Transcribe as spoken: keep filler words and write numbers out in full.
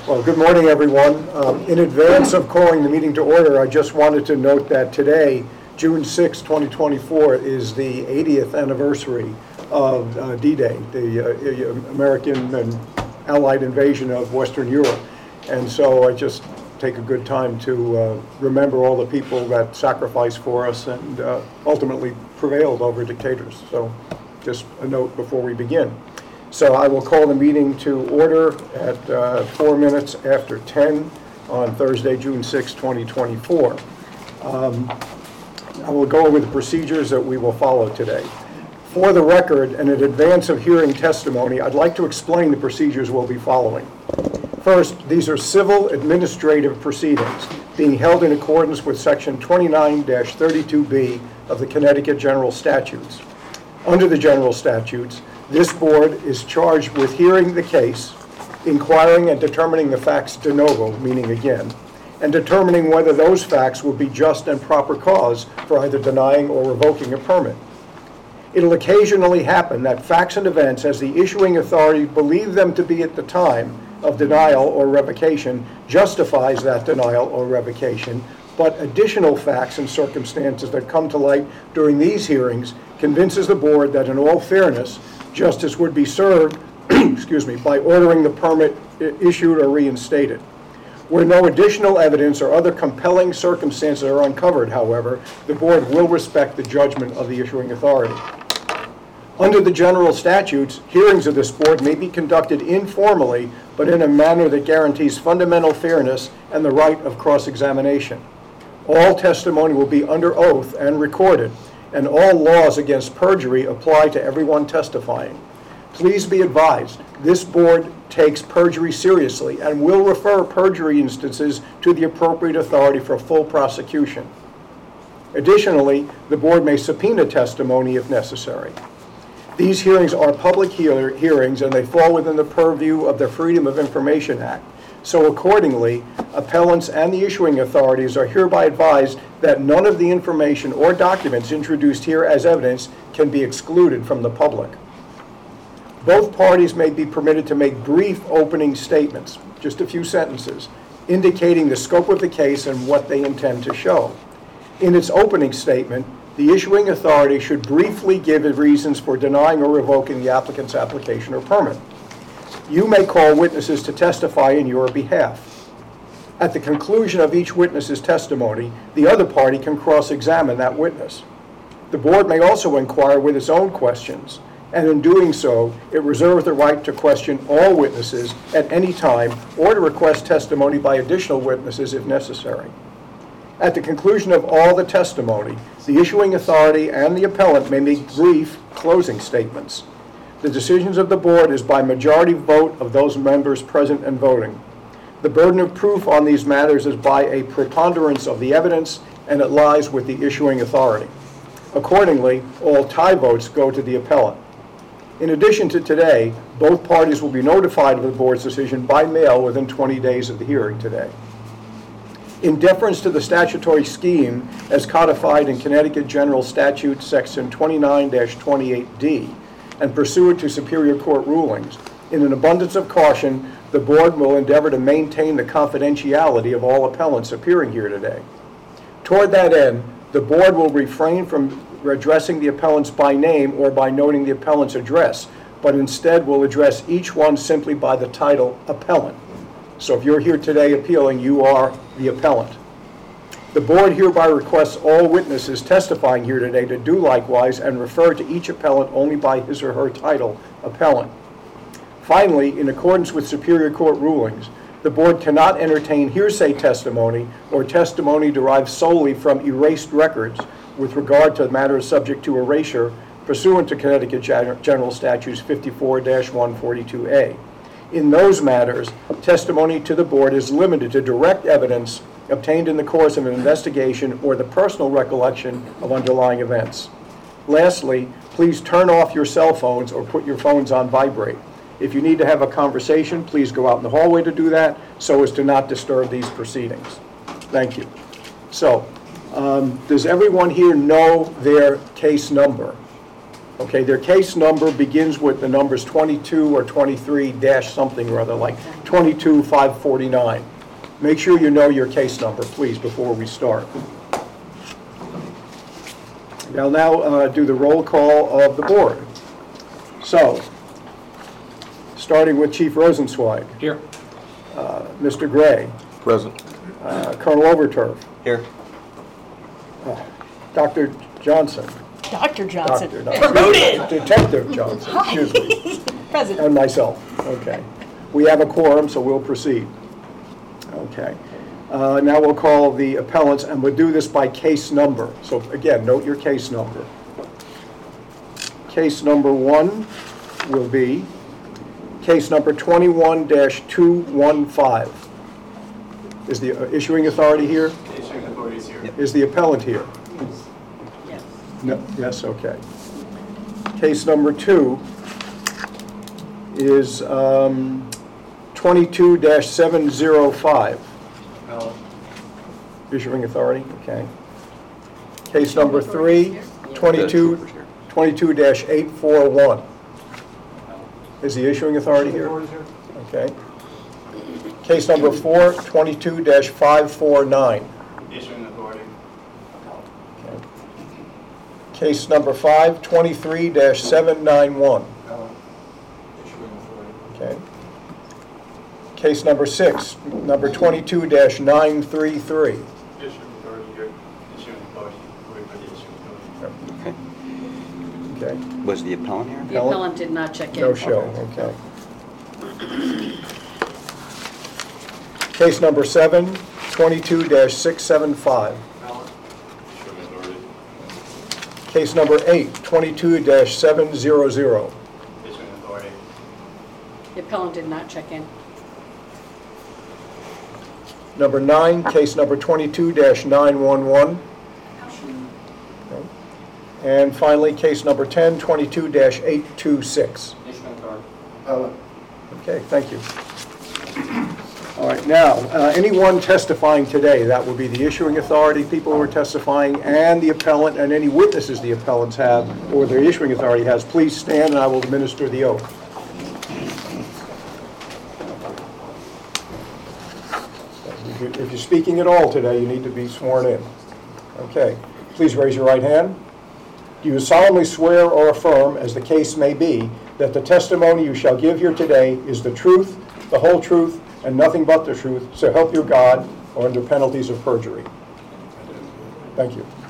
Well, good morning, everyone. Um, in advance of calling the meeting to order, I just wanted to note that today, June sixth, twenty twenty-four, is the eightieth anniversary of uh, D-Day, the uh, American and Allied invasion of Western Europe. And so I just take a good time to uh, remember all the people that sacrificed for us and uh, ultimately prevailed over dictators. So just a note before we begin. So I will call the meeting to order at uh, four minutes after ten on Thursday, June sixth, twenty twenty-four. Um, I will go over the procedures that we will follow today. For the record, and in advance of hearing testimony, I'd like to explain the procedures we'll be following. First, these are civil administrative proceedings being held in accordance with Section twenty-nine dash thirty-two B of the Connecticut General Statutes. Under the General Statutes, this board is charged with hearing the case, inquiring and determining the facts de novo, meaning again, and determining whether those facts will be just and proper cause for either denying or revoking a permit. It'll occasionally happen that facts and events, as the issuing authority believe them to be at the time of denial or revocation, justifies that denial or revocation, but additional facts and circumstances that come to light during these hearings convinces the board that in all fairness, justice would be served excuse me, by ordering the permit issued or reinstated. Where no additional evidence or other compelling circumstances are uncovered, however, the board will respect the judgment of the issuing authority. Under the general statutes, hearings of this board may be conducted informally, but in a manner that guarantees fundamental fairness and the right of cross-examination. All testimony will be under oath and recorded, and all laws against perjury apply to everyone testifying. Please be advised, this board takes perjury seriously and will refer perjury instances to the appropriate authority for full prosecution. Additionally, the board may subpoena testimony if necessary. These hearings are public hear- hearings and they fall within the purview of the Freedom of Information Act. So accordingly, appellants and the issuing authorities are hereby advised that none of the information or documents introduced here as evidence can be excluded from the public. Both parties may be permitted to make brief opening statements, just a few sentences, indicating the scope of the case and what they intend to show. In its opening statement, the issuing authority should briefly give its reasons for denying or revoking the applicant's application or permit. You may call witnesses to testify in your behalf. At the conclusion of each witness's testimony, the other party can cross-examine that witness. The board may also inquire with its own questions, and in doing so, it reserves the right to question all witnesses at any time or to request testimony by additional witnesses if necessary. At the conclusion of all the testimony, the issuing authority and the appellant may make brief closing statements. The decisions of the board is by majority vote of those members present and voting. The burden of proof on these matters is by a preponderance of the evidence, and it lies with the issuing authority. Accordingly, all tie votes go to the appellant. In addition to today, both parties will be notified of the board's decision by mail within twenty days of the hearing today. In deference to the statutory scheme as codified in Connecticut General Statute Section twenty-nine dash twenty-eight D, and pursuant to Superior Court rulings, in an abundance of caution, the board will endeavor to maintain the confidentiality of all appellants appearing here today. Toward that end, the board will refrain from addressing the appellants by name or by noting the appellant's address, but instead will address each one simply by the title appellant. So if you're here today appealing, you are the appellant. The board hereby requests all witnesses testifying here today to do likewise and refer to each appellant only by his or her title, appellant. Finally, in accordance with Superior Court rulings, the board cannot entertain hearsay testimony or testimony derived solely from erased records with regard to matters subject to erasure pursuant to Connecticut General Statutes fifty-four dash one forty-two A. In those matters, testimony to the board is limited to direct evidence obtained in the course of an investigation or the personal recollection of underlying events. Lastly, please turn off your cell phones or put your phones on vibrate. If you need to have a conversation, please go out in the hallway to do that so as to not disturb these proceedings. Thank you. So, um, does everyone here know their case number? Okay, their case number begins with the numbers twenty-two or twenty-three dash something or other, like twenty-two five forty-nine. Make sure you know your case number, please, before we start. I'll now uh, do the roll call of the board. So, starting with Chief Rosenzweig. Here. Uh, Mister Gray. Present. Uh, Colonel Overturf. Here. Uh, Doctor Johnson. Doctor Johnson. Doctor not- Promoted. Detective Johnson, excuse me. President. And myself, okay. We have a quorum, so we'll proceed. Okay. Uh, Now we'll call the appellants, and we'll do this by case number. So again, note your case number. Case number one will be case number twenty-one dash two one five. Is the uh, issuing authority here? Issuing authority is here. Is the appellant here? Yes. No, yes, okay. Case number two is um, twenty-two dash seven oh five. Issuing authority, okay. Case number three, twenty-two, twenty-two dash eight four one. Is the issuing authority here? Okay. Case number four, twenty-two dash five four nine. Issuing authority. Okay. Case number five, twenty-three dash seven nine one. Issuing authority. Okay. Case number six, number twenty-two dash nine three three. Issuing authority here. Issuing authority. Wait for the issuing authority. Okay. Okay. Was the appellant here? The appellant did not check in. No show, okay. Case number seven, twenty-two dash six seven five. Issuing authority. Case number eight, twenty-two dash seven hundred. Issuing authority. The appellant did not check in. Number nine, case number twenty-two dash nine one one. And finally, case number ten, twenty-two dash eight two six. Issuing authority. Okay, thank you. All right, now, uh, anyone testifying today, that will be the issuing authority, people who are testifying, and the appellant, and any witnesses the appellants have, or the issuing authority has, please stand and I will administer the oath. If you- If you're speaking at all today, you need to be sworn in. Okay, please raise your right hand. Do you solemnly swear or affirm, as the case may be, that the testimony you shall give here today is the truth, the whole truth, and nothing but the truth, so help you God, or under penalties of perjury? Thank you.